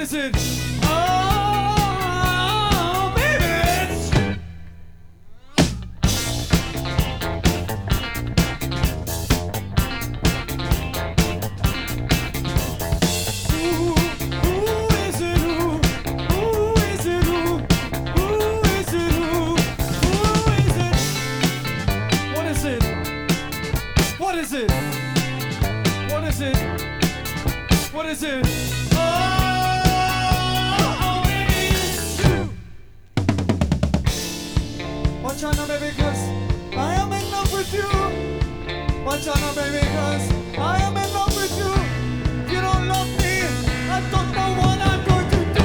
is it? Oh, baby, it's who is it? Who is it? Who is it? Who is it? What is it? What is it? What is it? What is it? Oh, it's you. Watch out now, baby, cause I am in love with you. Watch out now, baby, cause I am in love with you. If you don't love me, I don't know what I'm going to do.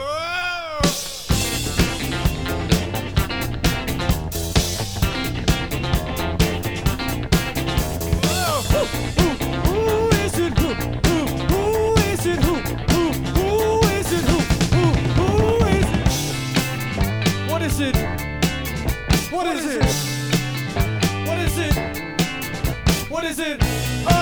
Who is it? Who is it? Who is it? Who is it? What is it? What is it? What is it? What is it?